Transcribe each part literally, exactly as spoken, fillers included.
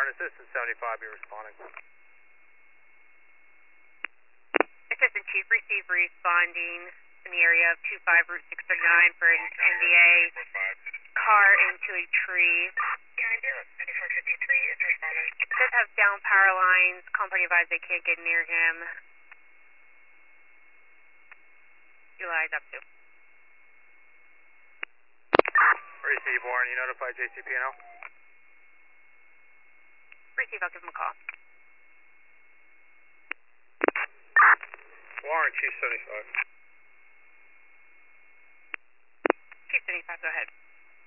Assistant seventy-five, be responding. Assistant Chief, receive responding in the area of two five Route six thirty-nine for an N D A car into a tree. County Bureau twenty-four fifty-three is responding. Does have down power lines. Company advised they can't get near him. Utilize up to. Receive, Warren. You notified J C P N L? Receive, I'll give him a call. Warren, Chief seventy-five. Chief seventy-five, go ahead.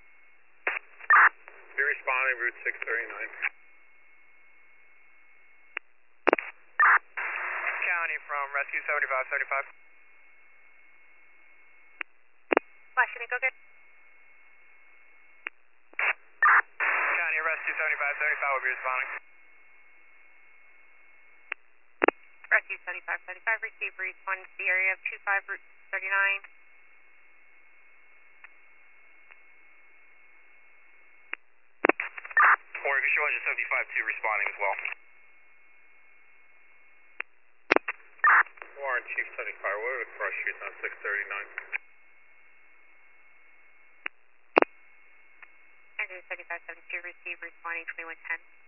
Be responding, Route six thirty-nine. County from Rescue seventy-five seventy-five. Flash, go good. County Rescue seventy-five seventy-five will be responding. Rescue seventy-five seventy-five, receive responding to the area of two five Route thirty-nine. Warren, Visual Engine seventy-five two responding as well. Warren, Chief seventy-five, what are the cross streets on six thirty-nine? Engine seventy-five seventy-two, receive responding twenty-one ten.